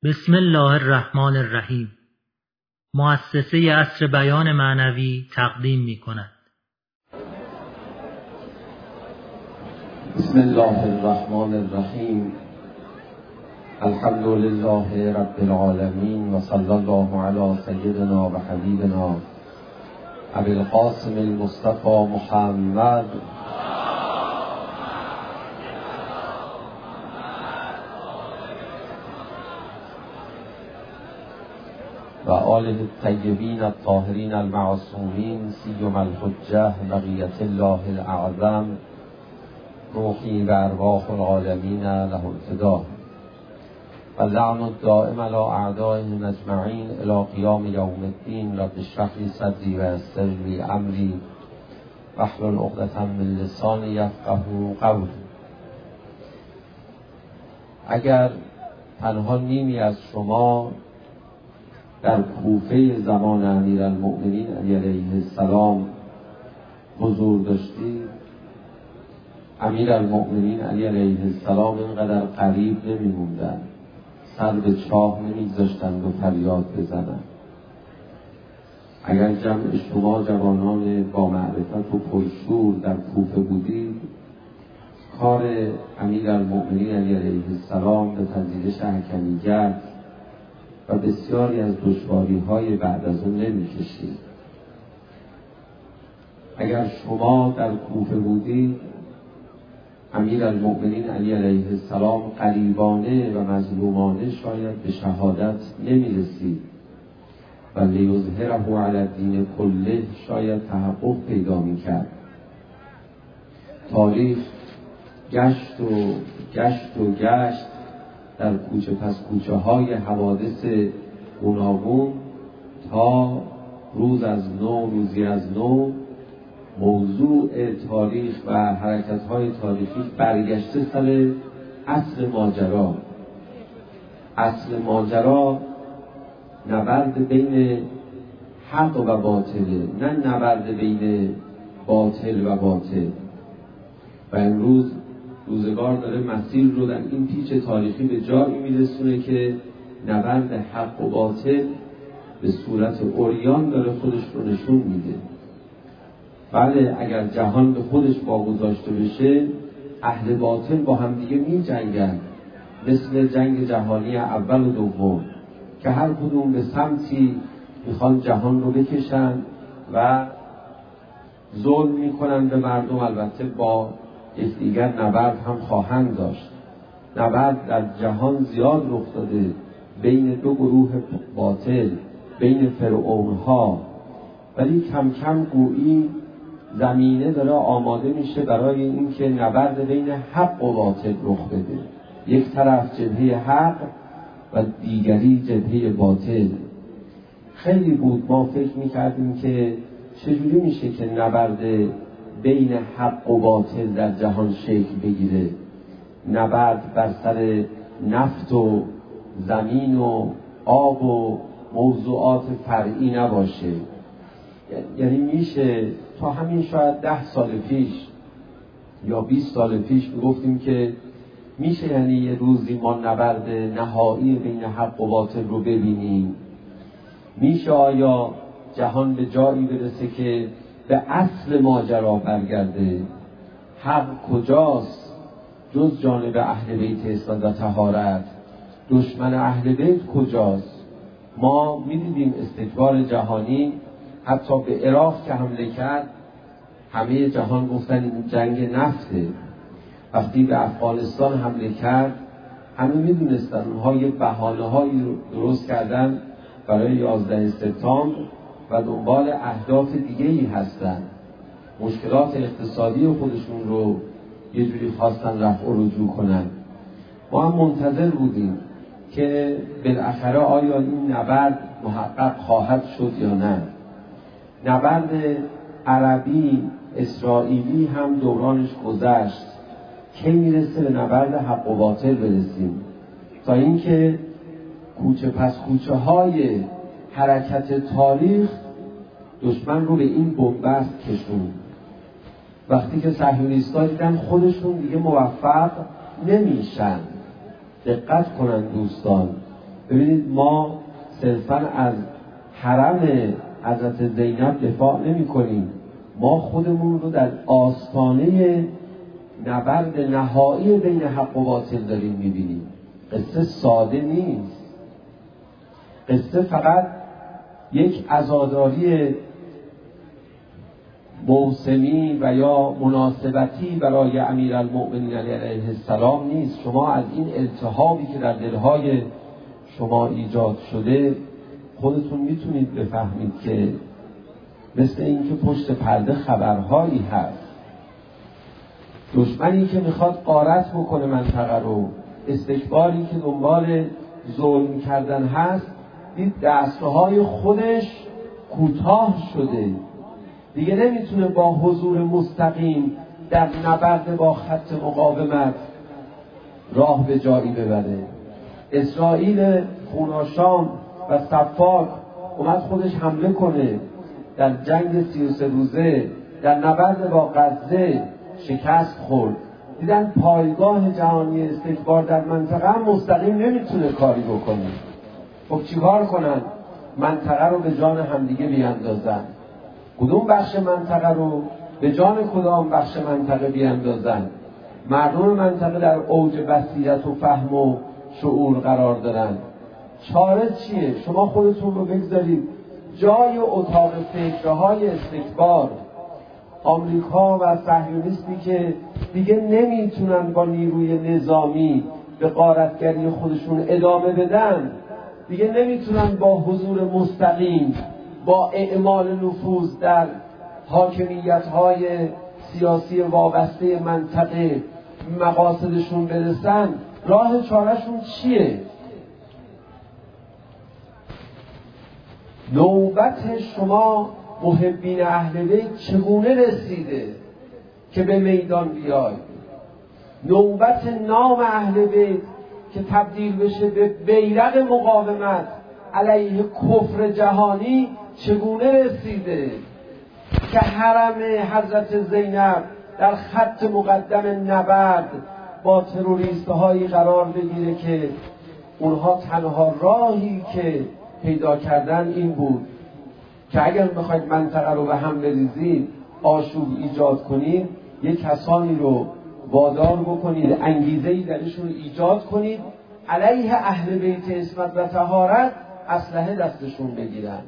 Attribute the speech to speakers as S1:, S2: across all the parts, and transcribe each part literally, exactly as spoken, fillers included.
S1: بسم الله الرحمن الرحیم. مؤسسه عصر بیان معنوی تقدیم می کند.
S2: بسم الله الرحمن الرحیم. الحمد لله رب العالمین و صلی الله علی سیدنا و حبیبنا ابی القاسم المصطفى محمد و آله الطیبین الطاهرین المعصومین سیم الحجه بقیت الله الاعظم روحی و ارواح العالمین له الفدا و لعن الدائم علی اعدائهم اجمعین الی قیام یوم الدین. رب اشرح لی صدری و یسر لی امری واحلل عقدة من لسانی یفقهوا قولی. اگر تنها نیمی از شما در کوفه زمان امیرالمؤمنین علی علیه السلام حضور داشتید، امیرالمؤمنین علی علیه السلام اینقدر قریب نمی‌موندن، سر به چاه نمی‌گذاشتند و فریاد بزنند. اگر جمع شما جوانان با معرفت و پرشور در کوفه بودید، کار امیرالمؤمنین علی علیه السلام به پذیرش حکمیت و بسیاری از دشواری‌های بعد از اون نمی‌کشید. اگر شما در کوفه بودید، امیرالمؤمنین علی علیه السلام غریبانه و مظلومانه شاید به شهادت نمی‌رسید و لیظهره علی الدین کله شاید تحقق پیدا می‌کرد. تاریخ گشت و گشت و گشت در کوچه پس کوچه های حوادث گوناگون تا روز از نو روزی از نو موضوع تاریخ و حرکت های تاریخی برگشته سر اصل ماجرا. اصل ماجرا نبرد بین حق و باطله، نه نبرد بین باطل و باطل. و امروز روزگار داره مسیر رو در این پیچ تاریخی به جایی میرسونه که نبرد حق و باطل به صورت عریان داره خودش رو نشون میده. بله، اگر جهان به خودش واگذاشته بشه، اهل باطل با همدیگه می جنگن، مثل جنگ جهانی اول و دوم که هر کدوم به سمتی میخوان جهان رو بکشن و ظلم میکنن به مردم. البته با یکدیگر نبرد هم خواهند داشت. نبرد در جهان زیاد رخ داده بین دو گروه باطل، بین فرعونها، ولی کم کم گویی زمینه داره آماده میشه برای اینکه نبرد بین حق و باطل رخ بده. یک طرف جبهه حق و دیگری جبهه باطل. خیلی بود ما فکر میکردیم که چجوری میشه که نبرد بین حق و باطل در جهان شکل بگیره، نبرد بر سر نفت و زمین و آب و موضوعات فرعی نباشه. یعنی میشه تا همین شاید ده سال پیش یا بیست سال پیش میگفتیم که میشه یعنی یه روزی ما نبرد نهایی بین حق و باطل رو ببینیم. میشه آیا جهان به جایی برسه که به اصل ماجرا برگرده؟ حق کجاست جز جانب اهل بیت اسلام و طهارت؟ دشمن اهل بیت کجاست؟ ما می‌دیدیم استکبار جهانی حتی به عراق که حمله کرد، همه جهان گفتن این جنگ نفته. وقتی به افغانستان حمله کرد، همه می‌دونستن اونها یه بهانه‌هایی رو درست کردن برای یازده سپتامبر و دنبال اهداف دیگه‌ای هستن. مشکلات اقتصادی خودشون رو یه جوری خواستن رفع و رجوع کنن. ما هم منتظر بودیم که بالاخره آیا این نبرد محقق خواهد شد یا نه. نبرد عربی اسرائیلی هم دورانش گذشت. کی میرسه به نبرد حق و باطل برسیم؟ تا اینکه کوچه پس کوچه های حرکت تاریخ دشمن رو به این بنبست کشون. وقتی که صهیونیست‌ها دیدن خودشون دیگه موفق نمیشن، دقت کنن دوستان، ببینید ما صرفاً از حرم حضرت زینب دفاع نمی کنیم، ما خودمون رو در آستانه نبرد نهایی بین حق و باطل داریم میبینیم. قصه ساده نیست، قصه فقط یک عزاداری موسمی و یا مناسبتی برای امیرالمؤمنین علیه السلام نیست. شما از این التهابی که در دلهای شما ایجاد شده خودتون میتونید بفهمید که مثل این که پشت پرده خبرهایی هست. دشمنی که میخواد غارت بکنه منطقه رو، استکباری که دنبال ظلم کردن هست، دید دستهای خودش کوتاه شده، دیگه نمیتونه با حضور مستقیم در نبرد با خط مقاومت راه به جایی ببره. اسرائیل خوناشام و صفاک اومد خودش حمله کنه، در جنگ سی و سه روزه در نبرد با غزه شکست خورد. دیدن پایگاه جهانی استکبار در منطقه هم مستقیم نمیتونه کاری بکنه. خب چیکار کنن؟ منطقه رو به جان همدیگه بیاندازن. کدوم بخش منطقه رو به جان کدام بخش منطقه بیاندازن؟ مردم منطقه در اوج بصیرت و فهم و شعور قرار دارن. چاره چیه؟ شما خودتون رو بگذارید جای اتاق فکرهای استکبار. آمریکا و صهیونیستی که دیگه نمیتونن با نیروی نظامی به غارتگری خودشون ادامه بدن، دیگه نمیتونن با حضور مستقیم، با اعمال نفوذ در حاکمیت‌های سیاسی وابسته منطقه مقاصدشون برسن. راه چارهشون چیه؟ نوبت شما محبین اهل بیت چگونه رسیده که به میدان بیاید؟ نوبت نام اهل بیت که تبدیل بشه به بیرق مقاومت علیه کفر جهانی چگونه رسیده که حرم حضرت زینب در خط مقدم نبرد با تروریست هایی قرار بگیره که اونها تنها راهی که پیدا کردن این بود که اگر بخواید منطقه رو به هم بریزید، آشوب ایجاد کنید، یک کسانی رو وادار بکنید، انگیزه‌ای درشون ایجاد کنید علیه اهل بیت عصمت و طهارت اسلحه دستشون بگیرن،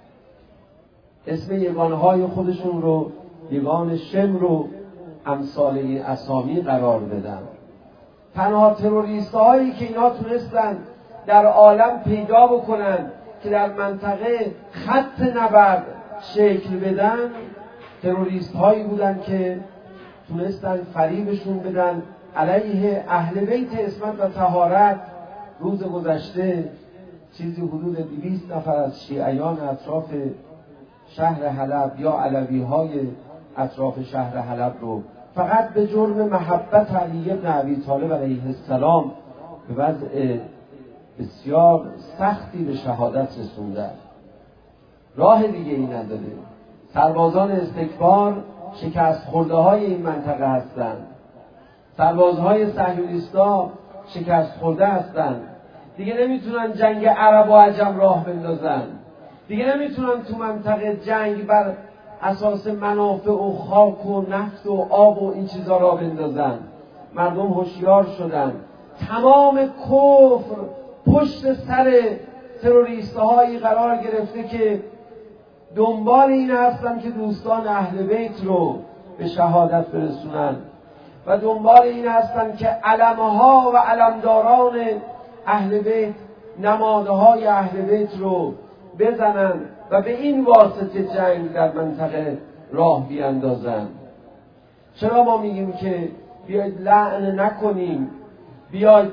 S2: اسم یگانهای خودشون رو یگان شمر و امثال این اسامی قرار بدن. تنها تروریست هایی که اینا تونستن در عالم پیدا بکنن که در منطقه خط نبرد شکل بدن، تروریست هایی بودن که تونستن فریبشون بدن علیه اهل بیت عصمت و طهارت. روز گذشته چیزی حدود دویست نفر از شیعیان اطراف شهر حلب یا علوی های اطراف شهر حلب رو فقط به جرم محبت علی بن ابی طالب علیه السلام به وضع بسیار سختی به شهادت رسوندن. راه دیگه ای نداره. سربازان استکبار شکست خورده های این منطقه هستند. سربازهای صهیونیستا شکست خورده هستند. دیگه نمیتونن جنگ عرب و عجم راه بندازن. دیگه نمیتونن تو منطقه جنگ بر اساس منافع و خاک و نفت و آب و این چیزا را بندازن. مردم هوشیار شدن. تمام کفر پشت سر تروریست‌هایی قرار گرفته که دنبال این هستن که دوستان اهل بیت رو به شهادت برسونن و دنبال این هستن که علمها و علمداران اهل بیت، نمادهای اهل بیت رو بزنن و به این واسطه جنگ در منطقه راه بیاندازن. چرا ما میگیم که بیاید لعن نکنیم، بیاید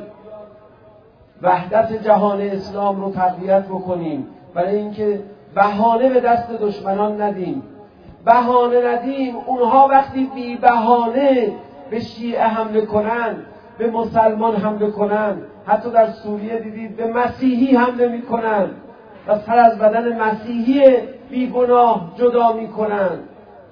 S2: وحدت جهان اسلام رو تقویت بکنیم؟ برای اینکه بهانه به دست دشمنان ندیم. بهانه ندیم اونها وقتی بی بهانه به شیعه حمله کنن، به مسلمان حمله کنن، حتی در سوریه دیدید به مسیحی حمله میکنن و سر از بدن مسیحی بیگناه جدا میکنن.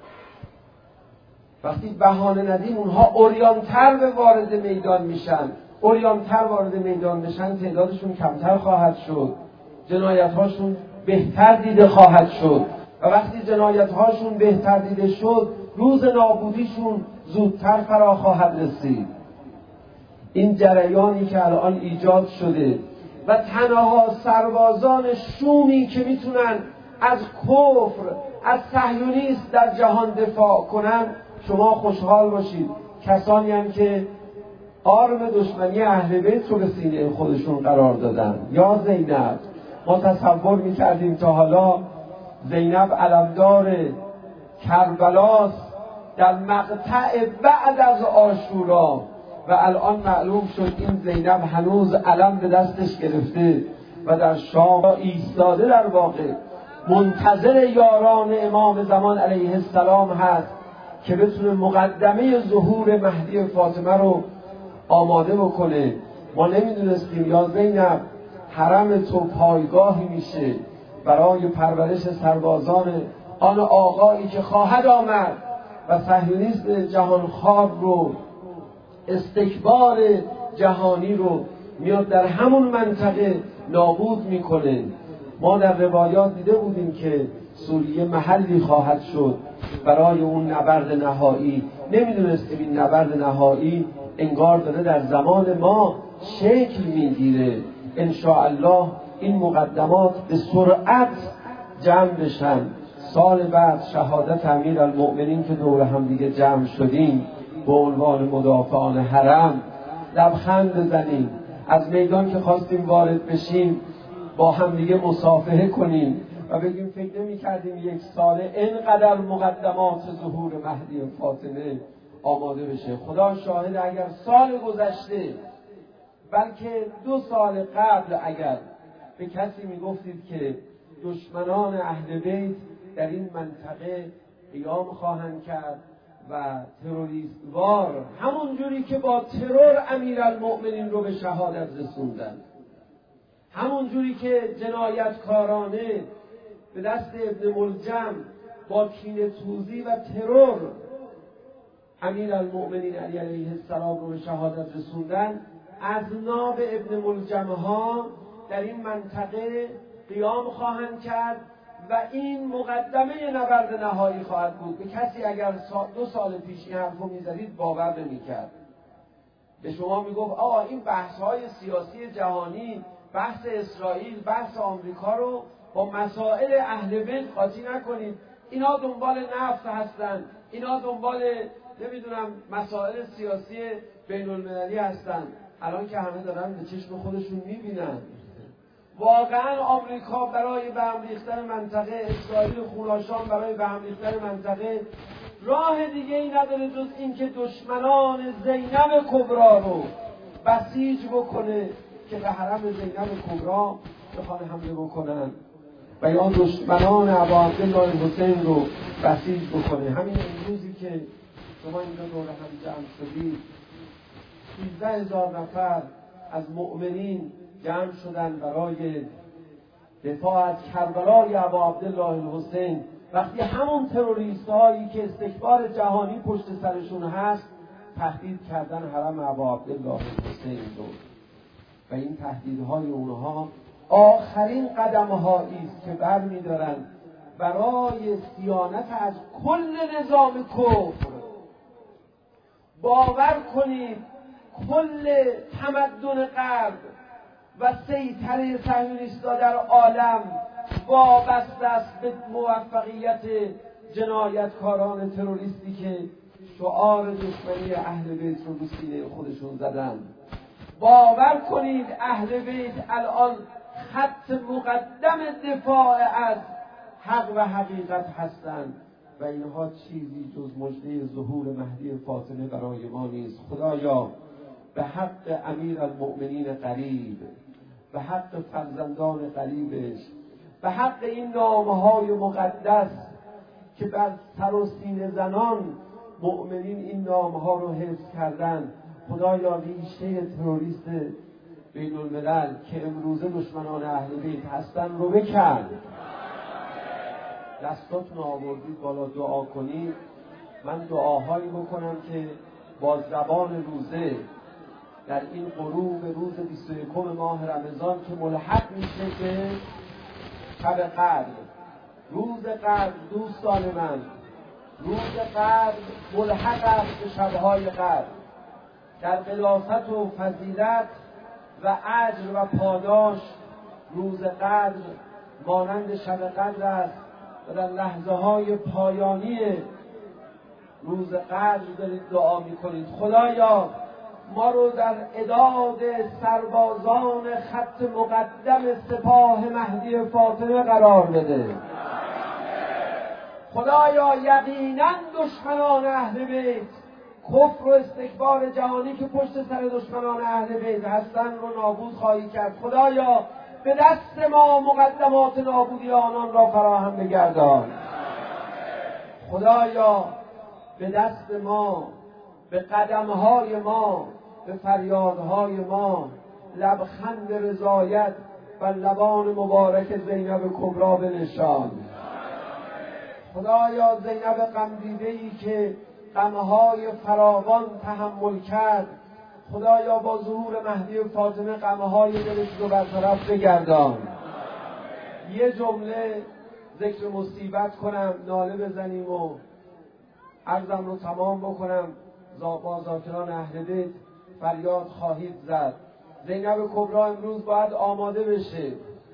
S2: وقتی بهانه ندیم اونها عریان‌تر به وارد میدان میشن عریان‌تر وارد میدان بشن تعدادشون کمتر خواهد شد، جنایت‌هاشون بهتر دیده خواهد شد و وقتی جنایت‌هاشون بهتر دیده شد روز نابودیشون زودتر فرا خواهد رسید. این جریانی که الان ایجاد شده و تنها سربازان شومی که میتونن از کفر، از صهیونیسم در جهان دفاع کنن، شما خوشحال باشید، کسانی هم که آرم دشمنی اهل بیت رو به سینه خودشون قرار دادن. یا زینب، ما تصور میکردیم تا حالا زینب علمدار کربلاست در مقطع بعد از عاشورا و الان معلوم شد این زینب هنوز علم به دستش گرفته و در شام ایستاده، در واقع منتظر یاران امام زمان علیه السلام هست که بتونه مقدمه ظهور مهدی فاطمه رو آماده بکنه. ما نمیدونستیم یا زینب حرم تو پایگاهی میشه برای پرورش سربازان آن آقایی که خواهد آمد و صهیونیسم جهانخوار رو، استکبار جهانی رو میاد در همون منطقه نابود میکنه. ما در روایات دیده بودیم که سوریه محلی خواهد شد برای اون نبرد نهایی. نمیدونستیم این نبرد نهایی انگار داره در زمان ما شکل میگیره. انشاءالله این مقدمات به سرعت جمع بشن. سال بعد شهادت امیرالمؤمنین که دور هم دیگه جمع شدیم به عنوان مدافعان حرم لبخند بزنیم، از میدان که خواستیم وارد بشیم با هم دیگه مصافحه کنیم و بگیم فکر نمی کردیم یک ساله اینقدر مقدمات ظهور مهدی فاطمه آماده بشه. خدا شاهد اگر سال گذشته بلکه دو سال قبل اگر به کسی می گفتید که دشمنان اهل بیت در این منطقه قیام خواهند کرد و تروریستوار همون جوری که با ترور امیرالمؤمنین رو به شهادت رسوندن، همون جوری که جنایتکارانه به دست ابن ملجم با کینه توزی و ترور امیرالمؤمنین علی علیه السلام رو به شهادت رسوندن، اذناب ابن ملجم ها در این منطقه قیام خواهند کرد و این مقدمه نبرد نهایی خواهد بود. به کسی اگر دو سال پیش این حرفو میزدید باور نمی‌کرد. به شما میگفت آقا این بحث‌های سیاسی جهانی، بحث اسرائیل، بحث آمریکا رو با مسائل اهل بیت قاطی نکنید. اینا دنبال نفت هستن، اینا دنبال نمیدونم مسائل سیاسی بین المللی هستن. الان که همه دارن به چشم خودشون میبینن واقعا آمریکا برای به هم ریختن منطقه، اسرائیل خوناشان برای به هم ریختن منطقه راه دیگه ای نداره جز اینکه دشمنان زینب کبرا رو بسیج بکنه که به حرم زینب کبرا بخوان حمله بکنن و یا دشمنان ابا عبدالله حسین رو بسیج بکنه. همین امروزی که شما اینجا دور هم جمع شدید، سیزده هزار نفر از مؤمنین جمع شدن برای دفاع از کربلای ابا عبدالله حسین. وقتی همون تروریست هایی که استکبار جهانی پشت سرشون هست تهدید کردن حرم ابا عبدالله حسین رو و این تهدیدهای اونها آخرین قدم هایی است که بر می دارن برای صیانت از کل نظام کفر. باور کنید کل تمدن غرب و سیطره صهیونیست‌ها در عالم وابسته است به موفقیت جنایتکاران تروریستی که شعار دشمنی اهل بیت رو رو سینه خودشون زدن. باور کنید اهل بیت الان خط مقدم دفاع از حق و حقیقت هستند و اینها چیزی جز مژده ظهور مهدی فاطمه برای ما نیست. خدایا به حق امیرالمؤمنین قریب، به حق فرزندان قریبش، به حق این نامهای مقدس که بر سر و سینه زنان مؤمنین این نامها رو حفظ کردن، خدایا ریشه تروریست بین الملل که امروزه دشمنان اهل بیت هستن رو بکن. دستاتون آوردید بالا دعا کنید. من دعاهایی بکنم که با زبان روزه در این غروب روز بیست و یکم ماه رمضان که ملحق میشه به شب قدر. روز قدر دوستان من، روز قدر ملحق است به شبهای قدر. در قداست و فضیلت و اجر و پاداش روز قدر مانند شب قدر است و در لحظه های پایانی روز قدر دارید دعا میکنید خدایا ما رو در اعداد سربازان خط مقدم سپاه مهدی فاطمه قرار بده. خدایا یقینا دشمنان اهل بیت، کفر و استکبار جهانی که پشت سر دشمنان اهل بیت هستن رو نابود خواهی کرد. خدایا به دست ما مقدمات نابودی آنان را فراهم بگردان. خدایا به دست ما، به قدمهای ما، به فریادهای ما لبخند رضایت و لبان مبارک زینب کبری بنشان. خدایا زینب غمدیده‌ای که غمهای فراوان تحمل کرد، خدایا با ظهور مهدی فاطمه غمهای دلش رو برطرف بگردان. یه جمله ذکر مصیبت کنم، ناله بزنیم و عرضم رو تمام بکنم. با ذاکران اهل بیت فریاد خواهید زد. زینب کبری امروز باید آماده بشه.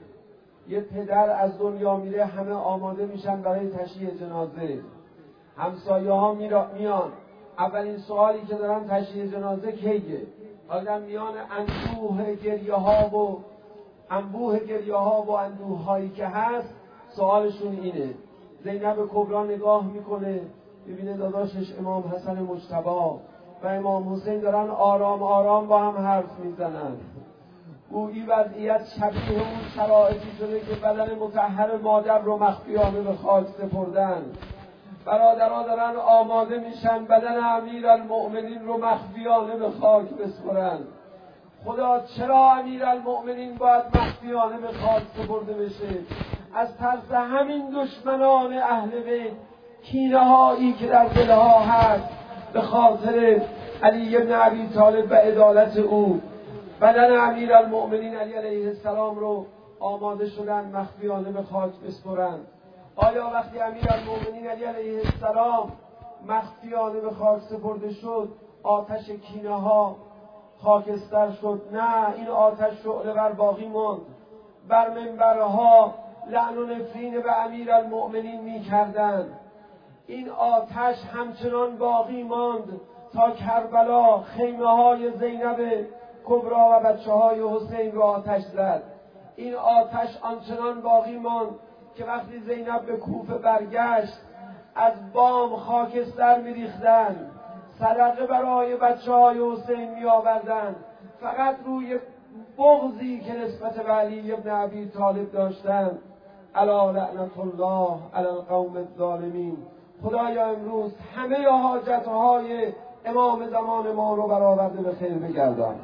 S2: یه پدر از دنیا میره، همه آماده میشن برای تشییع جنازه. همسایه ها میان، اولین سوالی که دارن تشییع جنازه کیه؟ آدم میان اندوه گریه ها و انبوه گریه ها و اندوه هایی که هست، سوالشون اینه. زینب کبری نگاه میکنه، ببینه داداشش امام حسن مجتبی و امام حسین دارن آرام آرام با هم حرف میزنن. گویی وضعیت شبیه اون شرایطی شده که بدن مطهر مادر رو مخفیانه به خاک سپردن. برادرها دارن آماده میشن بدن امیرالمؤمنین رو مخفیانه به خاک بسپرن. خدا چرا امیرالمؤمنین باید مخفیانه به خاک سپرده بشه؟ از ترس همین دشمنان اهل بیت، کینه هایی که در دلها هست به خاطر علی بن ابی طالب و عدالت او، بدن امیرالمؤمنین علی علیه السلام رو آماده شدن مخفیانه به خاک بسپرن. آیا وقتی امیرالمؤمنین علی علیه السلام مخفیانه به خاک سپرده شد آتش کینه ها خاکستر شد؟ نه، این آتش شعله ور باقی ماند. بر منبرها لعن و نفرین به امیرالمؤمنین می‌کردند. این آتش همچنان باقی ماند تا کربلا خیمه های زینب کبری و بچه های حسین رو آتش زد. این آتش آنچنان باقی ماند که وقتی زینب به کوفه برگشت از بام خاکستر می‌ریختن، صدقه برای بچه های حسین می آوردن، فقط روی بغضی که نسبت به علی بن ابی طالب داشتن. الا لعنت الله علی القوم الظالمین. خدایا امروز همه حاجتهای امام زمان ما رو برآورده به خیر بگردان.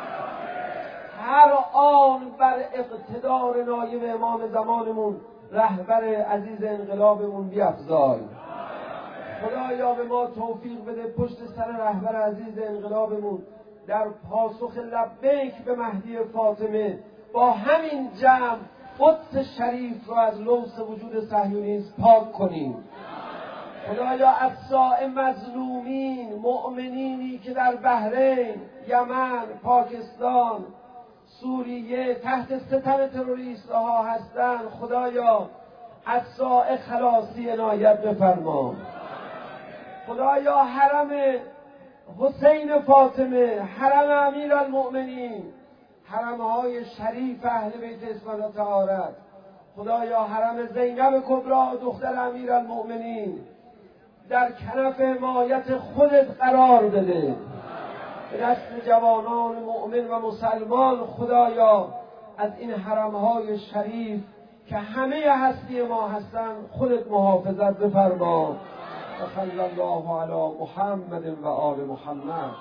S2: هر آن بر اقتدار نایب امام زمانمون رهبر عزیز انقلابمون بیفزای. خدایا به ما توفیق بده پشت سر رهبر عزیز انقلابمون در پاسخ لبیک به مهدی فاطمه با همین جمع قدس شریف رو از لوث وجود صهیونیسم پاک کنیم. خدایا اطراء مظلومین، مؤمنینی که در بحرین، یمن، پاکستان، سوریه تحت ستم تروریستها هستند، خدایا اطراء خلاصی عنایت بفرما. خدایا حرم حسین فاطمه، حرم امیرالمؤمنین، حرمهای شریف اهل بیت اسمت و طهارت، خدایا حرم زینب کبری دختر امیرالمؤمنین در کنف حمایت خودت قرار بده. به دست جوانان مؤمن و مسلمان خدایا از این حرمهای شریف که همه هستی ما هستن خودت محافظت بفرما. و صلی الله علی محمد و آل محمد.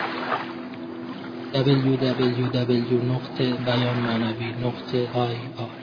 S1: دبلیو دبلیو دبلیو نقطه بیان معنوی نقطه آی آر